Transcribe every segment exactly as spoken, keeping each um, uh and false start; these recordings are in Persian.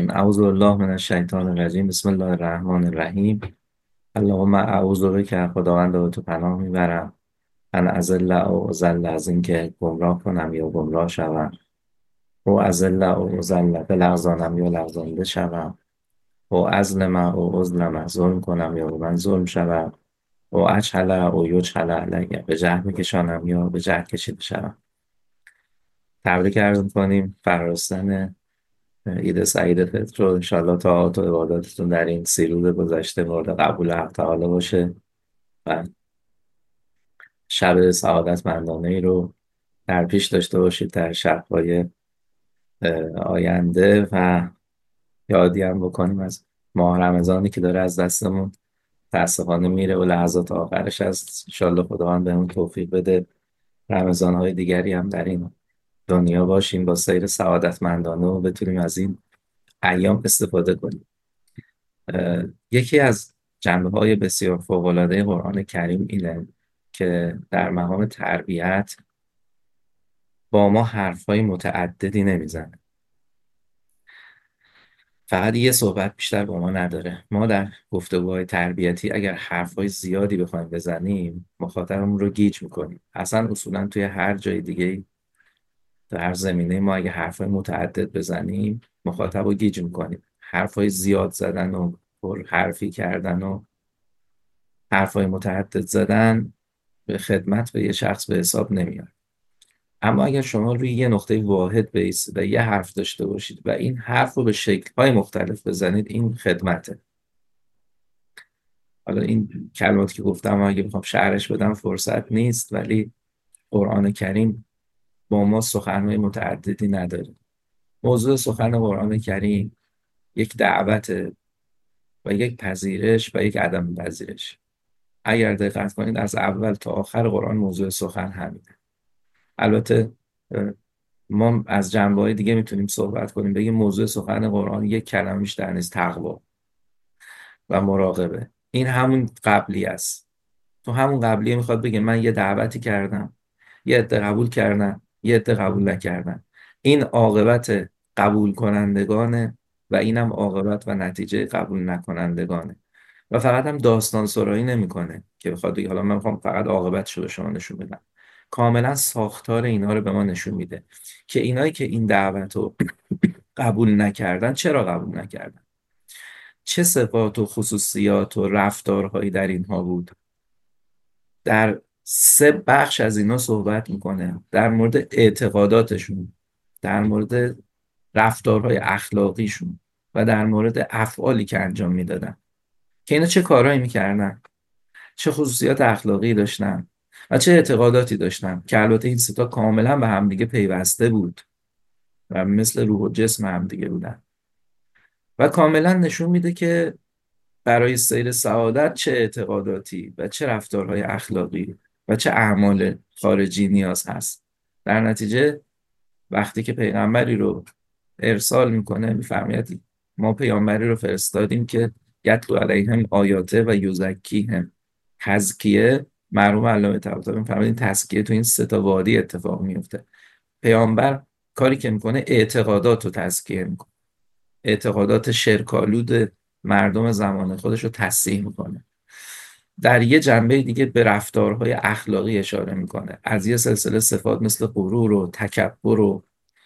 اعوذ بالله من الشیطان الرجیم. بسم الله الرحمن الرحیم. اللهم اعوذ بک، خداوند به تو پناه میبرم، ان اضل او اضل، از اینکه گمراه کنم یا گمراه شوم، او اضل او اضل، بلغزانم یا لغزانده شوم، او اظلم او اظلم، ظلم کنم یا من ظلم شوم، او اجهل او یجهل علیه، به جهل میکشانم یا به جهل کشیده شوم. تبریک عرض می‌کنیم فرارستن عید سعید فطر رو. انشالله طاعات و عباداتتون در این سی روز گذشته مورد قبول حق تعالی باشه و شب سعادتمندانه ای رو در پیش داشته باشید در شب‌های اه، آینده. و یادی هم بکنیم از ماه رمضانی که داره از دستمون تاسفانه میره و لحظات آخرش هست. انشالله خداوند بهمون توفیق بده رمضان‌های دیگری هم در این دنیا باشیم با سیر سعادتمندانه و بتونیم از این ایام استفاده کنیم. اه، یکی از جنبه های بسیار فوق‌العاده قرآن کریم اینه که در مقام تربیت با ما حرفهای متعددی نمیزنه، فقط یه صحبت بیشتر با ما نداره. ما در گفتگوهای تربیتی اگر حرفهای زیادی بخوایم بزنیم مخاطبمون رو گیج میکنیم. اصلا اصولا توی هر جای دیگه، در هر زمینه، ما اگه حرفهای متعدد بزنیم مخاطب رو گیج میکنیم. حرفهای زیاد زدن و پر حرفی کردن و حرفای متعدد زدن به خدمت به یه شخص به حساب نمیاد. اما اگر شما روی یه نقطه واحد بیستید و یه حرف داشته باشید و این حرف رو به شکل‌های مختلف بزنید، این خدمته. حالا این کلماتی که گفتم اگه بخوام شرحش بدم فرصت نیست، ولی قرآن کریم با ما سخنهای متعددی نداره. موضوع سخن قرآن کریم یک دعوت و یک پذیرش و یک عدم پذیرش. اگر دقت کنید از اول تا آخر قرآن موضوع سخن همینه. البته اه، ما از جنبه‌های دیگه میتونیم صحبت کنیم، بگیم موضوع سخن قرآن یک کلمه بیشتر نیست، تقوا و مراقبه. این همون قبلی است. تو همون قبلیه میخواد بگه من یه دعوتی کردم، یه عده قبول کردن، یه عده قبول نکردن. این عاقبت قبول کنندگانه و اینم عاقبت و نتیجه قبول نکنندگانه. و فقط هم داستان سرایی نمیکنه که بخواد بگه حالا من میخوام فقط عاقبتشو به شما نشون بدم. کاملا ساختار اینا رو به ما نشون میده که اینایی که این دعوت رو قبول نکردن چرا قبول نکردن، چه صفات و خصوصیات و رفتارهایی در اینها بود. در سه بخش از اینا صحبت میکنه: در مورد اعتقاداتشون، در مورد رفتارهای اخلاقیشون و در مورد افعالی که انجام میدادن، که اینا چه کارهایی میکردن، چه خصوصیات اخلاقی داشتن و چه اعتقاداتی داشتن، که البته این ستا کاملا به همدیگه پیوسته بود و مثل روح و جسم همدیگه بودن. و کاملا نشون میده که برای سیر سعادت چه اعتقاداتی و چه رفتارهای اخلاقی و چه اعمال خارجی نیاز هست. در نتیجه وقتی که پیغمبری رو ارسال میکنه میفرماید ما پیامبری رو فرستادیم که یتلو علیهم آیاته و یزکیهم. تزکیه مرحوم علامه طباطبایی میفرماید این تزکیه تو این سه تا وادی اتفاق میفته. پیامبر کاری که میکنه اعتقادات رو تزکیه میکنه، اعتقادات شرکالود مردم زمان خودش رو تصحیح میکنه. در یه جنبه دیگه به رفتارهای اخلاقی اشاره میکنه، از یه سلسله صفات مثل غرور و تکبر و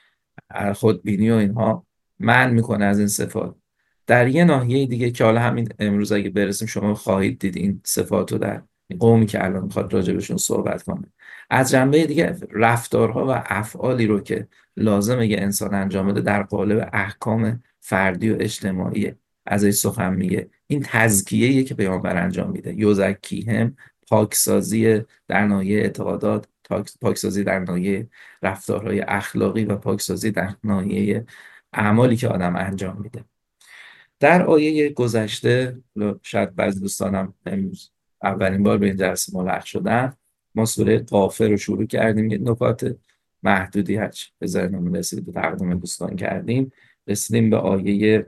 خودبینی و اینها منع میکنه از این صفات. در یه ناحیه دیگه که حالا همین امروز اگه برسیم شما خواهید دید این صفات رو در این قومی که الان میخواد راجبشون صحبت کنه. از جنبه دیگه رفتارها و افعالی رو که لازمه یه انسان انجام بده در قالب احکام فردی و اجتماعی ازش سخن میگه. این تزکیه‌ایه که پیامبر انجام میده. یزکیهم، پاکسازی در ناحیه اعتقادات، تاک- پاکسازی در ناحیه رفتارهای اخلاقی و پاکسازی در ناحیه اعمالی که آدم انجام میده. در آیه گذشته، شاید بعضی دوستانم امروز اولین بار به این درس ملحق شدن، ما سوره غافر رو شروع کردیم، یه نکات محدودی هرچی به ذهنمون رسید و تقدیم دوستان کردیم. رسیدیم به آیه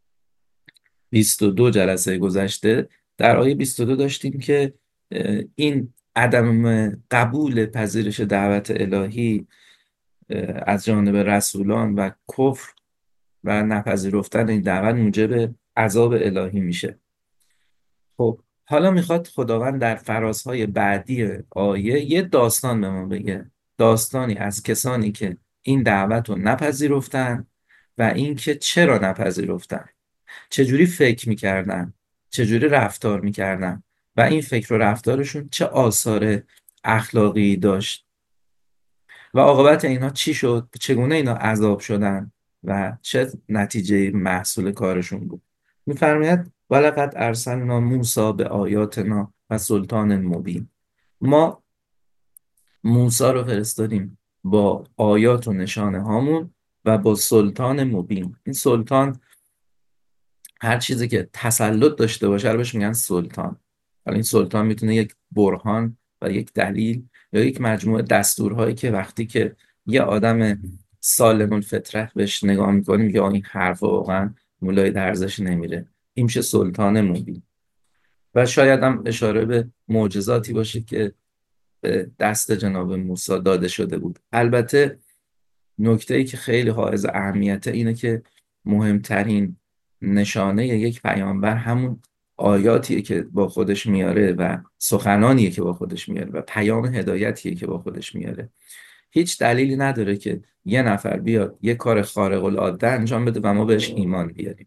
بیست و دو جلسه گذشته. در آیه بیست و دو داشتیم که اه، این عدم قبول پذیرش دعوت الهی اه، از جانب رسولان و کفر و نپذیرفتن این دعوت موجب عذاب الهی میشه. خب حالا میخواد خداوند در فرازهای بعدی آیه یه داستان به ما بگه، داستانی از کسانی که این دعوت رو نپذیرفتن و اینکه چرا نپذیرفتن، چجوری فکر میکردن، چجوری رفتار میکردن و این فکر و رفتارشون چه آثار اخلاقی داشت و عاقبت اینها چی شد، چگونه اینا عذاب شدن و چه نتیجه محصول کارشون بود. میفرماید ولقد ارسلنا موسی به آیاتنا و سلطان مبین. ما موسی رو فرستادیم با آیات و نشانه هامون و با سلطان مبین. این سلطان هر چیزی که تسلط داشته باشه رو بهش میگن سلطان. حالا این سلطان میتونه یک برهان و یک دلیل یا یک مجموعه دستورهایی که وقتی که یه آدم سالم الفطره بهش نگاه میکنیم یا این حرف واقعا مولای درزش نمیره، این میشه سلطان مبین. و شاید هم اشاره به معجزاتی باشه که به دست جناب موسی داده شده بود. البته نکته ای که خیلی حائز اهمیته اینه که مهمترین نشانه یک پیامبر همون آیاتیه که با خودش میاره و سخنانیه که با خودش میاره و پیام هدایتیه که با خودش میاره. هیچ دلیلی نداره که یه نفر بیاد یه کار خارق العاده انجام بده و ما بهش ایمان بیاریم.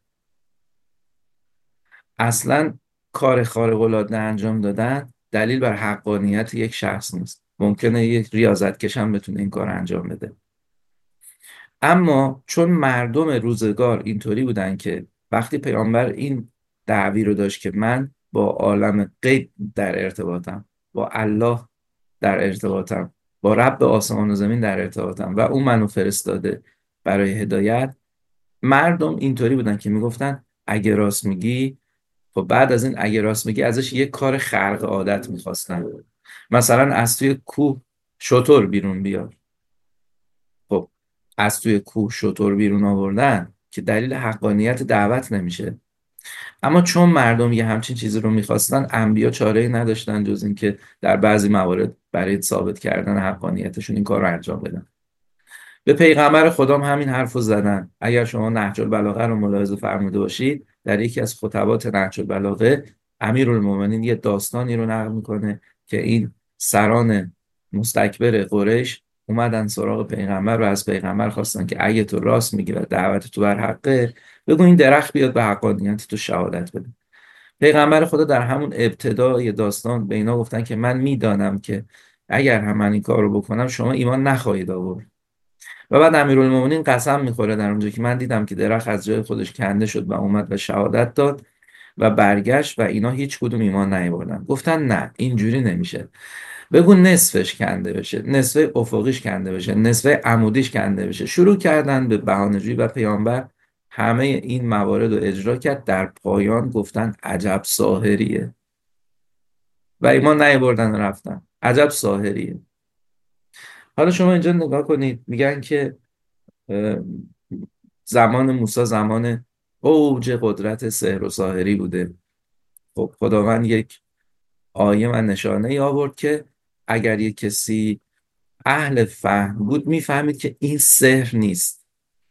اصلا کار خارق العاده انجام دادن دلیل بر حقانیت یک شخص نیست. ممکنه یک ریاضتکش هم بتونه این کار انجام بده. اما چون مردم روزگار اینطوری بودن که وقتی پیامبر این دعوی رو داشت که من با عالم غیب در ارتباطم، با الله در ارتباطم، با رب آسمان و زمین در ارتباطم و اون منو فرستاده برای هدایت، مردم اینطوری بودن که میگفتن اگه راست میگی. خب بعد از این اگه راست میگی ازش یک کار خرق عادت میخواستن، مثلا از توی کوه شتر بیرون بیار. خب از توی کوه شتر بیرون آوردن که دلیل حقانیت دعوت نمیشه. اما چون مردم یه همچین چیزی رو میخواستن، انبیا چاره‌ای نداشتن جز این که در بعضی موارد برای ثابت کردن حقانیتشون این کار رو انجام بدن. به پیغمبر خدام همین حرف رو زدن. اگر شما نهج البلاغه رو ملاحظه فرموده باشید، در یکی از خطبات نهج البلاغه امیرالمومنین یه داستانی رو نقل میکنه که این سران مستکبر قریش اومدن سراغ پیغمبر و از پیغمبر خواستن که اگه تو راست میگی و دعوت تو بر حقه، بگو این درخت بیاد به حقانیت تو شهادت بده. پیغمبر خدا در همون ابتدای داستان به اینا گفتن که من میدانم که اگر هم من این کار رو بکنم شما ایمان نخواهید آورد. و بعد امیرالمومنین قسم میخوره در اونجا که من دیدم که درخت از جای خودش کنده شد و اومد و شهادت داد و برگشت و اینا هیچ کدوم ایمان نیاوردن. گفتن نه اینجوری نمیشه، بگو نصفش کنده بشه، نصف افقیش کنده بشه، نصف عمودیش کنده بشه. شروع کردن به بهانه‌جویی و پیامبر همه این موارد رو اجرا کرد. در پایان گفتن عجب ساحریه و ایمان نیاوردن رفتن. عجب ساحریه. حالا شما اینجا نگاه کنید، میگن که اه، زمان موسی زمان اوج قدرت سحر و ساحری بوده. خب خداوند یک آیه و نشانه ای آورد که اگر یک کسی اهل فهم بود میفهمید که این سحر نیست.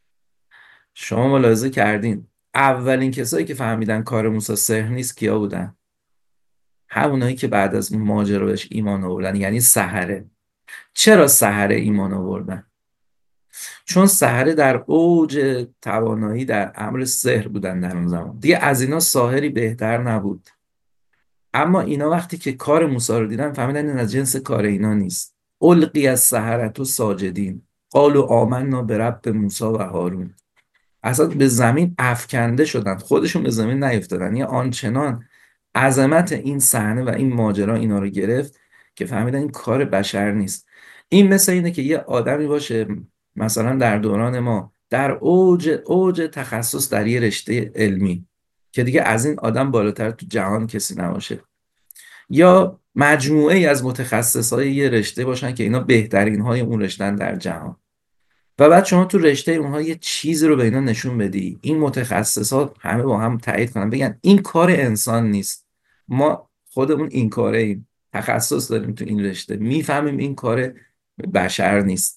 شما ملاحظه کردین اولین کسایی که فهمیدن کار موسی سحر نیست کیا بودن؟ همونایی که بعد از ماجرا بهش ایمان آوردن، یعنی سحره. چرا سحره ایمان آوردن؟ چون سحره در اوج توانایی در امر سحر بودن در اون زمان، دیگه از اینا ساحری بهتر نبود. اما اینا وقتی که کار موسی رو دیدن فهمیدن این از جنس کار اینا نیست. القی از سحرة ساجدین قالوا آمنا برب موسی و هارون. اصلا به زمین افکنده شدن، خودشون به زمین نیفتادن. یه آنچنان عظمت این صحنه و این ماجرا اینا رو گرفت که فهمیدن این کار بشر نیست. این مثل اینه که یه آدمی باشه مثلا در دوران ما در اوج اوج تخصص در یه رشته علمی که دیگه از این آدم بالاتر تو جهان کسی نباشه، یا مجموعه ای از متخصصای یه رشته باشن که اینا بهترین های اون رشتن در جهان، و بعد شما تو رشته اونها یه چیزی رو به اینا نشون بدی، این متخصصات همه با هم تایید کنن بگن این کار انسان نیست، ما خودمون این کاره ایم، تخصص داریم تو این رشته، میفهمیم این کار بشر نیست.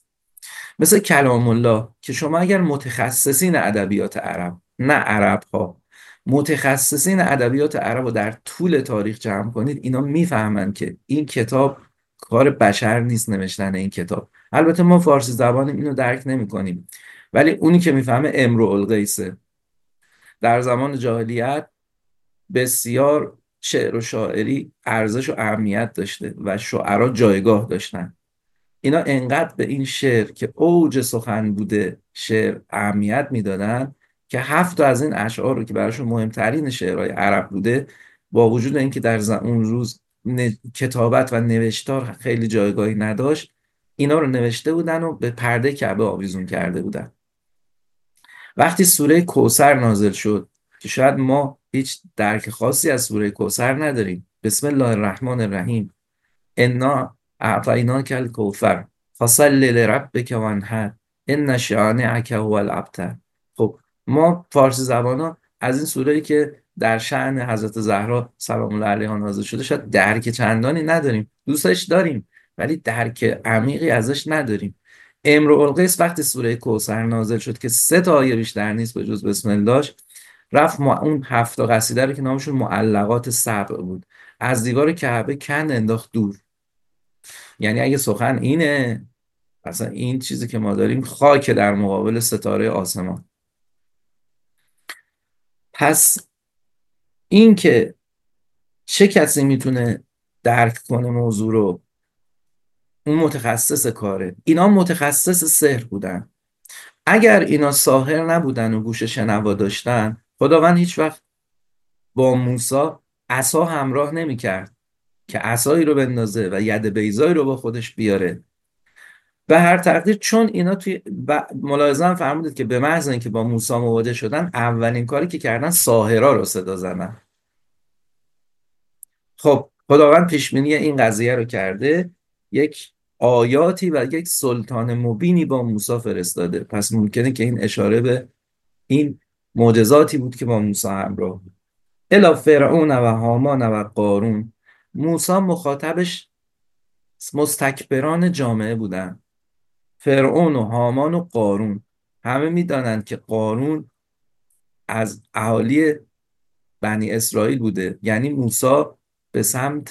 مثل کلام الله که شما اگر متخصصین ادبیات عرب، نه عرب ها، متخصصین ادبیات عرب رو در طول تاریخ جمع کنید، اینا میفهمن که این کتاب کار بشر نیست نوشتن این کتاب. البته ما فارسی زبانیم، اینو درک نمی کنیم، ولی اونی که میفهمه امرؤ القیسه. در زمان جاهلیت بسیار شعر و شاعری ارزش و اهمیت داشته و شعرا جایگاه داشتن. اینا انقدر به این شعر که اوج سخن بوده شعر اهمیت میدادن که هفت تا از این اشعار رو که براشون مهمترین شعرهای عرب بوده، با وجود اینکه در ز- اون روز ن- کتابت و نوشتار خیلی جایگاهی نداشت، اینا رو نوشته بودن و به پرده کعبه آویزون کرده بودن. وقتی سوره کوثر نازل شد که شاید ما هیچ درک خاصی از سوره کوثر نداریم، بسم الله الرحمن الرحیم، انا اعطیناک الکوثر فصل لربک وانحر ان شانئک هو الابتر. خب ما فارسی زبانا از این سوره‌ای که در شأن حضرت زهرا سلام الله علیها نازل شده شاید درک چندانی نداریم، دوستش داریم ولی درک عمیقی ازش نداریم. امرؤ القیس وقتی سوره کوثر نازل شد که سه تا آیه بیشتر نیست به جز بسم الله، رفت ما اون هفت تا قصیده رو که نامشون معلقات سبع بود از دیوار کعبه کند انداخت دور. یعنی اگه سخن اینه، اصلا این چیزی که ما داریم خاک در مقابل ستاره آسمان. پس این که چه کسی میتونه درک کنه موضوع رو، اون متخصص کاره. اینا متخصص سحر بودن. اگر اینا ساحر نبودن و گوش شنوا داشتن، خداوند هیچ وقت با موسی عصا همراه نمیکرد که عصایی رو بندازه و ید بیضایی رو با خودش بیاره. به هر تقدیر چون اینا توی ب... ملاحظه هم فرمودید که به محض اینکه با موسی مواجه شدن، اولین کاری که کردن ساحرا رو صدا زدن. خب خداوند پیش بینی این قضیه رو کرده، یک آیاتی و یک سلطان مبینی با موسی فرستاده. پس ممکنه که این اشاره به این معجزاتی بود که با موسی همراه بود. الی فرعون و هامان و قارون. موسی مخاطبش مستکبران جامعه بودن، فرعون و هامان و قارون. همه میدانند که قارون از اهالی بنی اسرائیل بوده، یعنی موسی به سمت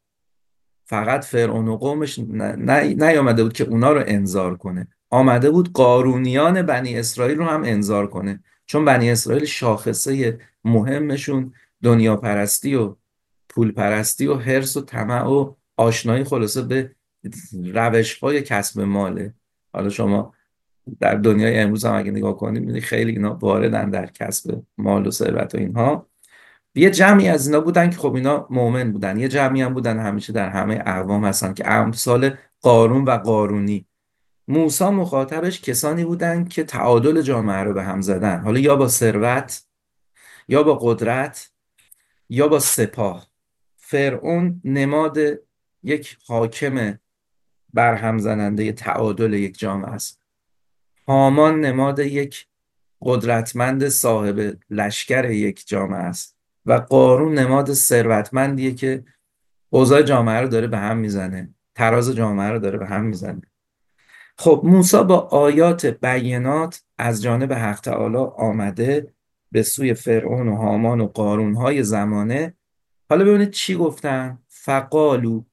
فقط فرعون و قومش نیامده بود که اونا رو انذار کنه، آمده بود قارونیان بنی اسرائیل رو هم انذار کنه، چون بنی اسرائیل شاخصه مهمشون دنیا پرستی و پول پرستی و حرص و طمع و آشنایی خلاصه به روش های کسب ماله. حالا شما در دنیای امروز هم اگه نگاه کنید می‌بینید خیلی اینا واردن در کسب مال و ثروت و اینها. یه جمعی از اینا بودن که خب اینا مؤمن بودن، یه جمعی هم بودن همیشه در همه اقوام هستن که امثال قارون و قارونی. موسی مخاطبش کسانی بودن که تعادل جامعه رو به هم زدن، حالا یا با ثروت، یا با قدرت، یا با سپاه. فرعون نماد یک حاکم برهم زننده تعادل یک جامعه است. هامان نماد یک قدرتمند صاحب لشکر یک جامعه است و قارون نماد ثروتمندیه که اوضاع جامعه رو داره به هم میزنه، تراز جامعه رو داره به هم میزنه. خب موسی با آیات بینات از جانب حق تعالی آمده به سوی فرعون و هامان و قارون های زمانه. حالا ببینید چی گفتن. فقالو.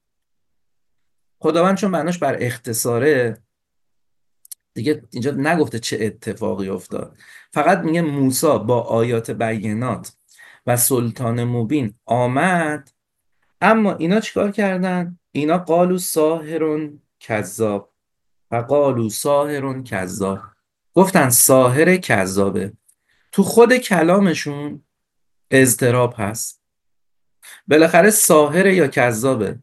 خداوند چون معناش بر اختصاره دیگه اینجا نگفته چه اتفاقی افتاد، فقط میگه موسی با آیات بینات و سلطان مبین آمد. اما اینا چیکار کردن؟ اینا قالو ساحرون کذاب. فقالو ساحرون کذاب. گفتن ساحر کذابه. تو خود کلامشون اضطراب هست. بالاخره ساحر یا کذابه؟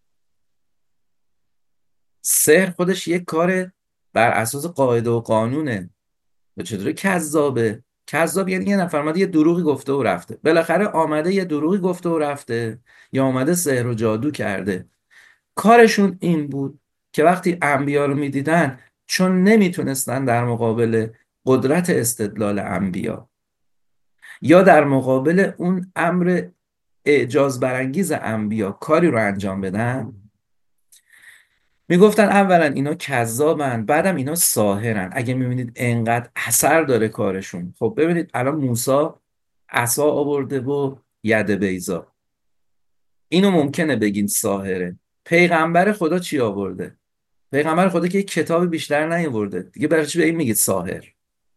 سحر خودش یک کار بر اساس قاعده و قانونه، و چطوری کذابه؟ کذاب یعنی یه نفر اومده یه دروغی گفته و رفته، بالاخره آمده یه دروغی گفته و رفته، یا آمده سحر و جادو کرده. کارشون این بود که وقتی انبیا رو میدیدن، چون نمیتونستن در مقابل قدرت استدلال انبیا یا در مقابل اون امر اعجاز برانگیز انبیا کاری رو انجام بدن، میگفتن اولا اینا کذابن، بعدم اینا ساحرن. اگه میبینید انقدر اثر داره کارشون، خب ببینید الان موسی عصا آورده و ید بیضا، اینو ممکنه بگین ساحره. پیغمبر خدا چی آورده؟ پیغمبر خدا که یک کتاب بیشتر نیاورده دیگه، برای چی به این میگید ساحر؟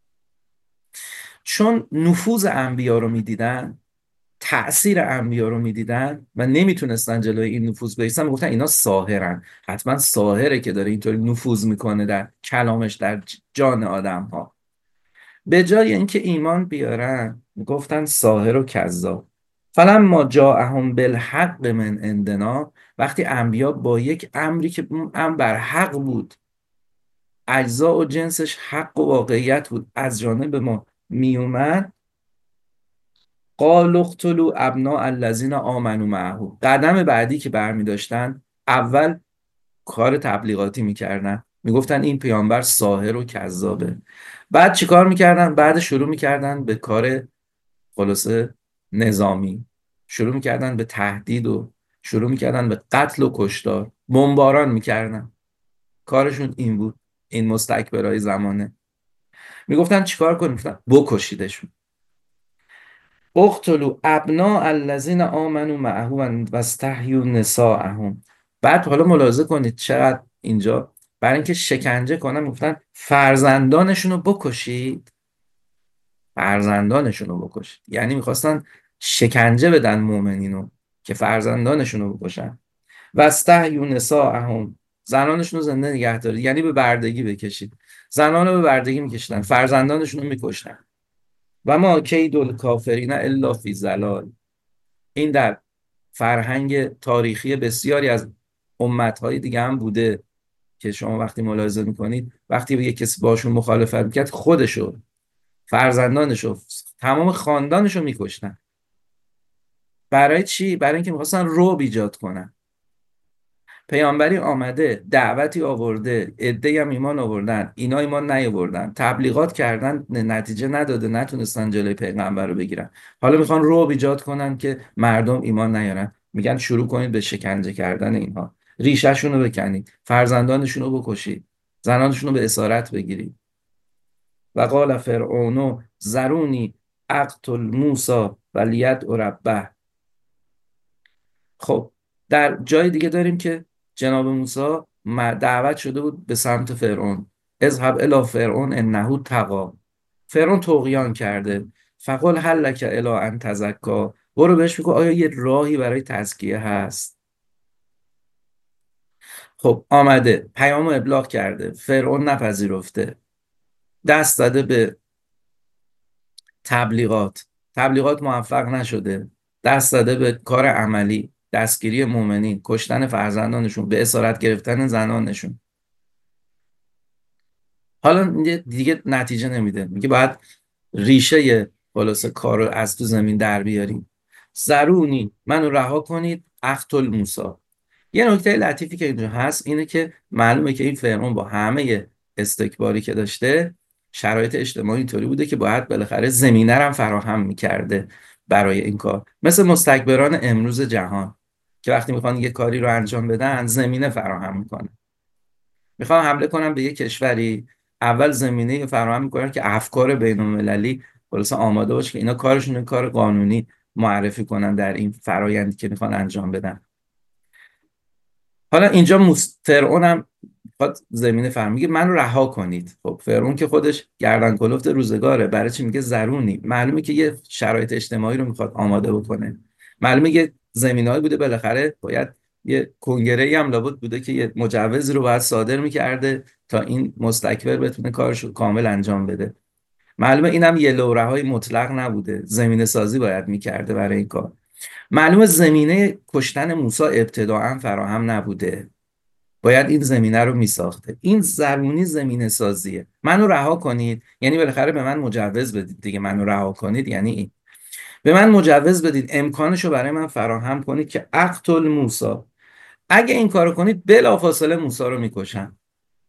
چون نفوذ انبیا رو میدیدن، تأثیر انبیا رو میدیدن و نمیتونستن جلوی این نفوذ بایستن، میگفتن اینا ساحرن، حتما ساحره که داره اینطوری نفوذ میکنه در کلامش، در جان آدم ها. به جای اینکه ایمان بیارن گفتن ساحر و کذاب. فلما جاءهم بالحق من عندنا، وقتی انبیا با یک امری که اون امر بر حق بود، اجزا و جنسش حق و واقعیت بود، از جانب ما میومد، قالوا اقتلوا ابناء الذين آمنوا معه. قدم بعدی که برمی داشتن، اول کار تبلیغاتی میکردن، میگفتن این پیامبر ساحر و کذابه. بعد چیکار میکردن؟ بعد شروع میکردن به کار خلاصه نظامی، شروع میکردن به تهدید و شروع میکردن به قتل و کشتار، بمباران میکردن. کارشون این بود، این مستکبرای زمانه. میگفتن چیکار کنیم؟ میگفتن بکشیدشون. اقتلوا ابناء الذين آمنوا معه واستحيوا نساءهم. بعد حالا ملاحظه کنید چقدر اینجا برای اینکه شکنجه کنن میگفتن فرزندانشون رو بکشید، فرزندانشون رو بکشید. یعنی میخواستن شکنجه بدن مؤمنینو که فرزندانشون رو بکشن. واستحيوا نساءهم، زنانشون رو زنده نگه دارید، یعنی به بردگی بکشید. زنان رو به بردگی میکشیدن، فرزندانشون رو میکشتن. و ما کید الکافرین الا فی ضلال. این در فرهنگ تاریخی بسیاری از امتهای دیگه هم بوده که شما وقتی ملاحظه میکنید، وقتی به یک کسی باشون مخالفت میکرد، خودشو، فرزندانشو، تمام خاندانشو میکشتن. برای چی؟ برای اینکه میخواستن رعب ایجاد کنن. پیامبری آمده، دعوتی آورده، عده‌ای هم ایمان آوردن، اینا ایمان نیاوردن، تبلیغات کردن، نتیجه نداده، نتونستن جلوی پیغمبر رو بگیرن. حالا میخوان رعب ایجاد کنن که مردم ایمان نیارن. میگن شروع کنید به شکنجه کردن اینها، ریشه‌شون رو بکنید، فرزندانشون رو بکشید، زنانشون رو به اسارت بگیرید. و قال فرعون ذرونی اقتل موسی ولیدع ربه. خب در جای دیگه داریم که جناب موسی دعوت شده بود به سمت فرعون، اذهب الی فرعون انه طغی. فرعون طغیان کرده. فقل هل لک الی ان تزکا، برو بهش بگو آیا یه راهی برای تزکیه هست. خب آمده پیامو ابلاغ کرده، فرعون نپذیرفته، دست داده به تبلیغات، تبلیغات موفق نشده، دست داده به کار عملی، دستگیری مؤمنین، کشتن فرزندانشون، به اسارت گرفتن زنانشون. حالا دیگه نتیجه نمیده، میگه باید ریشه خلاصه کار رو از تو زمین در بیاریم. ضرونی، منو رها کنید، اقتل موسی. یه نکته لطیفی که اینجا هست اینه که معلومه که این فرعون با همه استکباری که داشته، شرایط اجتماعی اینطوری بوده که باید بالاخره زمینه رو هم فراهم میکرده برای این کار. مثل مستکبران امروز جهان که وقتی میخوان یه کاری رو انجام بدن، زمینه فراهم میکنه. میخوان حمله کنن به یه کشوری، اول زمینه فراهم میکنن که افکار بین المللی خلاص آماده باشه که اینا کارشون کار قانونی معرفی کنن در این فرایندی که میخوان انجام بدن. حالا اینجا فرعون هم خود زمینه فهم، میگه منو رها کنید. خب فرعون که خودش گردن کلفت روزگاره، برای چی میگه ضرونی؟ معلومه که یه شرایط اجتماعی رو میخواد آماده بکنه، معلومه یه زمینه‌ای بوده، بالاخره باید یه کنگره‌ای هم لابد بوده که یه مجوز رو باید صادر میکرده تا این مستکبر بتونه کارش رو کامل انجام بده. معلومه اینم یه لوره‌های مطلق نبوده، زمینه سازی باید میکرده برای این کار. معلومه زمینه کشتن موسی ابتداعا فراهم نبوده، باید این زمینه رو میساخته. این ضرونی زمینه سازیه. منو رها کنید یعنی بالاخره به من مجوز بدید دیگه. منو رها کنید یعنی این، به من مجوز بدید، امکانشو برای من فراهم کنید که اقتل موسی. اگه این کارو کنید بلافاصله موسی رو میکشن.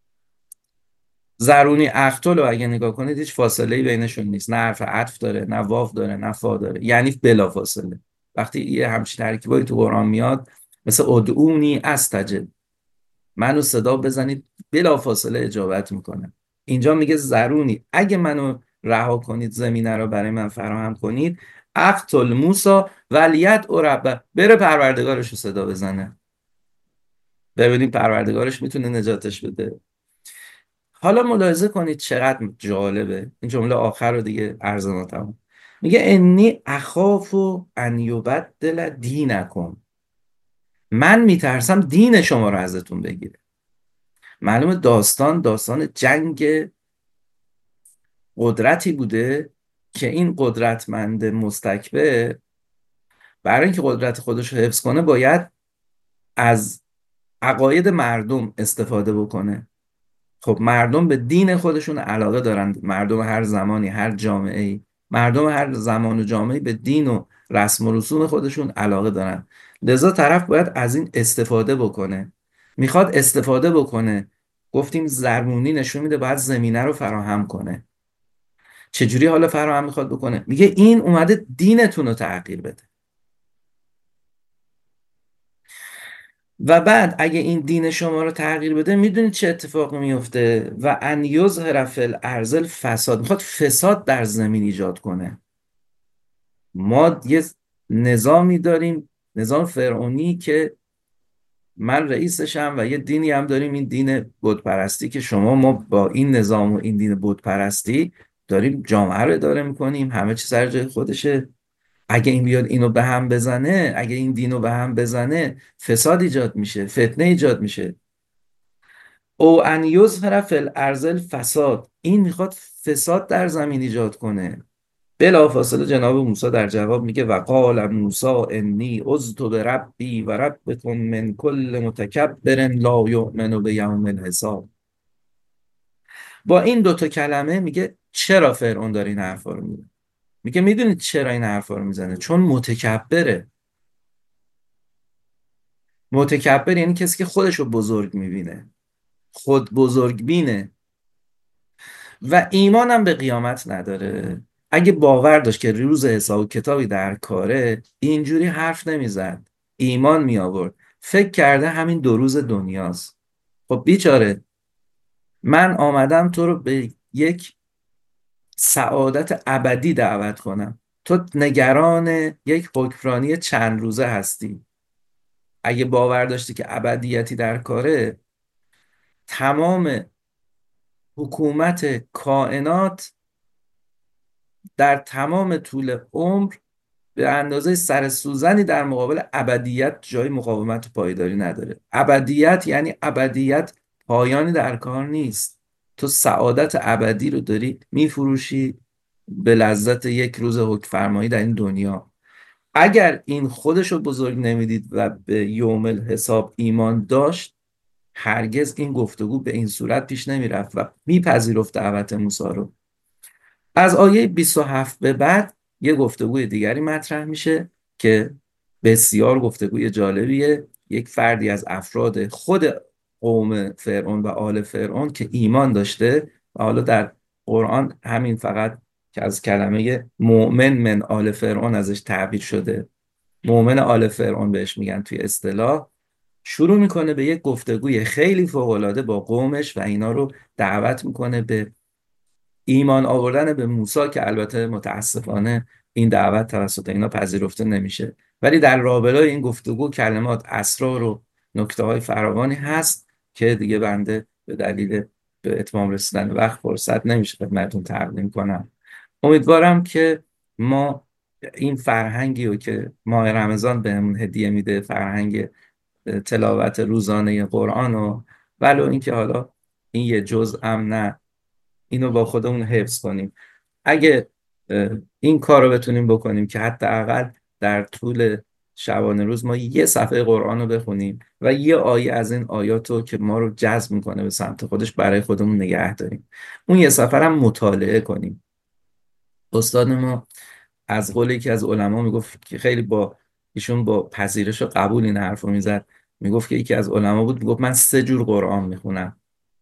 ضرونی اقتل رو اگه نگاه کنید هیچ فاصله‌ای بینشون نیست، نه حرف عطف داره، نه واو داره، نه فا داره، یعنی بلافاصله. وقتی یه همچین ترکیبی تو قرآن میاد مثل ادعونی استجب، منو صدا بزنید بلافاصله اجابت میکنم. اینجا میگه زرونی، اگه منو رها کنید زمینه رو برای من فراهم کنید، اقتل موسی ولیت او ربه، بره پروردگارش رو صدا بزنه، ببینیم پروردگارش میتونه نجاتش بده. حالا ملاحظه کنید چقدر جالبه این جمله آخر رو دیگه عرض تمام. میگه انی اخاف ان یبدل دینکم، من میترسم دین شما رو ازتون بگیره. معلومه داستان داستان جنگ قدرتی بوده که این قدرتمند مستکبر برای اینکه قدرت خودش رو حفظ کنه باید از عقاید مردم استفاده بکنه. خب مردم به دین خودشون علاقه دارن، مردم هر زمانی هر جامعه‌ای، مردم هر زمان و جامعه‌ای به دین و رسم و رسوم خودشون علاقه دارن، لذا طرف باید از این استفاده بکنه. میخواد استفاده بکنه، گفتیم زرمونی نشون میده باید زمینه رو فراهم کنه. چجوری حالا فراهم میخواد بکنه؟ میگه این اومده دینتون رو تغییر بده و بعد اگه این دین شما رو تغییر بده میدونید چه اتفاقی میفته؟ و ان یظهر فی الارض الفساد، میخواد فساد در زمین ایجاد کنه. ما یه نظامی داریم، نظام فرعونی که من رئیسشم و یه دینی هم داریم، این دین بت پرستی که شما ما با این نظام و این دین بت پرستی داریم جامعه رو اداره میکنیم، همه چی سر جای خودشه. اگه این بیاد اینو به هم بزنه، اگه این دینو به هم بزنه، فساد ایجاد میشه، فتنه ایجاد میشه. او ان یظهر فی الارض الفساد، این میخواد فساد در زمین ایجاد کنه. بلافاصله جناب موسی در جواب میگه و قال موسی انی عذت بربی و ربکم من کل متکبر لا یؤمن بیوم الحساب. با این دوتا کلمه میگه چرا فرعون داره این حرفا رو میزنه. میگه میدونید چرا این حرفا رو میزنه؟ چون متکبره. متکبر یعنی کسی که خودش رو بزرگ میبینه، خود بزرگ بینه و ایمانم به قیامت نداره. اگه باور داشت که روز حساب و کتابی در کاره، اینجوری حرف نمیزد، ایمان می آورد. فکر کرده همین دو روز دنیاست. خب بیچاره، من آمدم تو رو به یک سعادت ابدی دعوت کنم، تو نگران یک حکمرانی چند روزه هستی. اگه باور داشتی که ابدیتی در کاره، تمام حکومت کائنات در تمام طول عمر به اندازه سر سوزنی در مقابل ابدیت جای مقاومت و پایداری نداره. ابدیت یعنی ابدیت، پایانی در کار نیست. تو سعادت ابدی رو داری میفروشی به لذت یک روز حکم فرمایی در این دنیا. اگر این خودش رو بزرگ نمیدید و به یوم الحساب ایمان داشت، هرگز این گفتگو به این صورت پیش نمیرفت و میپذیرفت دعوت موسی رو. از آیه بیست و هفت به بعد یه گفتگوی دیگری مطرح میشه که بسیار گفتگوی جالبیه. یک فردی از افراد خود قوم فرعون و آل فرعون که ایمان داشته و حالا در قرآن همین فقط که از کلمه مؤمن من آل فرعون ازش تعبیر شده، مؤمن آل فرعون بهش میگن توی اصطلاح، شروع میکنه به یک گفتگوی خیلی فوق‌العاده با قومش و اینا رو دعوت میکنه به ایمان آوردن به موسی، که البته متاسفانه این دعوت توسط اینا پذیرفته نمیشه. ولی در رابطه این گفتگو کلمات، اسرار و نکته های فراوانی هست که دیگه بنده به دلیل به اتمام رسیدن وقت فرصت نمیشه خدمتتون تقدیم کنم. امیدوارم که ما این فرهنگی رو که ماه رمضان بهمون هدیه میده، فرهنگ تلاوت روزانه قرآن، و ولو اینکه حالا این یه جزء هم نه، اینو با خودمون حفظ کنیم. اگه این کار رو بتونیم بکنیم که حداقل در طول شبانه روز ما یه صفحه قرآن رو بخونیم و یه آیه از این آیات رو که ما رو جذب میکنه به سمت خودش برای خودمون نگه داریم، اون یه صفحه هم مطالعه کنیم. استاد ما از قولی که از علما میگفت که خیلی با ایشون با پذیرش و قبول این حرف رو میزد، میگفت که یکی از علما بود، میگفت من سه جور قرآن میخونم.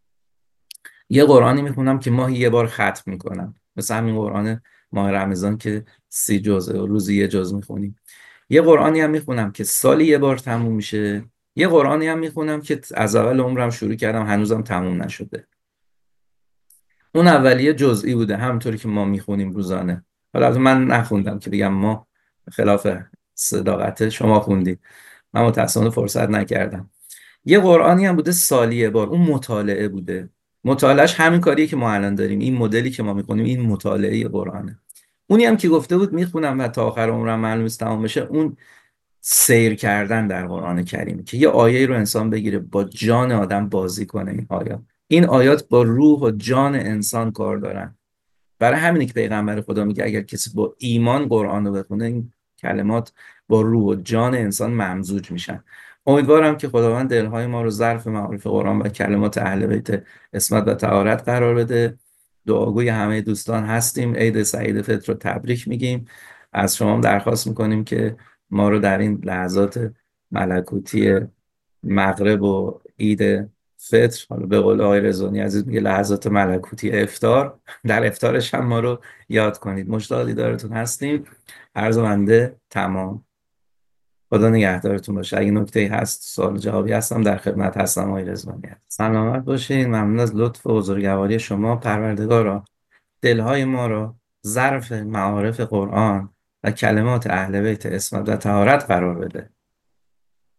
یه قرآنی میخونم که ماهی یه بار ختم میکنم، مثل همین قرآن ماه رمضان که سی جزء و روزی یه جزء میخونیم. یه قرآنی هم میخونم که سالی یه بار تموم میشه یه قرآنی هم میخونم که از اول عمرم شروع کردم، هنوزم تموم نشده. اون اولیه جزئی بوده، همونطوری که ما میخونیم روزانه. حالا البته من نخوندم که بگم ما، خلاف صداقت شما خوندید، من متأسفانه فرصت نکردم. یه قرآنی هم بوده سالیه بار، اون مطالعه بوده. مطالعهش همین کاریه که ما الان داریم، این مدلی که ما میکنیم این مطالعه قرآنه. اونی هم که گفته بود میخونم و تا آخر عمرم معلوم نیست تمام بشه، اون سیر کردن در قرآن کریم که یه آیه رو انسان بگیره با جان آدم بازی کنه. این آیات این آیات با روح و جان انسان کار دارن. برای همینه که پیغمبر خدا میگه اگر کسی با ایمان قرآن رو بخونه، این کلمات با روح و جان انسان ممزوج میشن. امیدوارم که خداوند دلهای ما رو ظرف معارف قرآن و کلمات اهل بیت عصمت و طهارت قرار بده. دعاگوی همه دوستان هستیم. عید سعید فطر رو تبریک میگیم. از شما هم درخواست میکنیم که ما رو در این لحظات ملکوتی مغرب و عید فطر، حالا به قول آقای رضوانی عزیز میگه لحظات ملکوتی افطار، در افطارش هم ما رو یاد کنید. مشتاق دیدارتون هستیم. عرض بنده تمام. خدا نگهدارتون باشه. اگه نکته هست، سوال جوابی هستم، در خدمت هستم آقای رضوانی عزیز. سلامت باشین. ممنون از لطف و بزرگواری شما. پروردگارا دلهای ما را ظرف معارف قرآن و کلمات اهل بیت عصمت و طهارت قرار بده.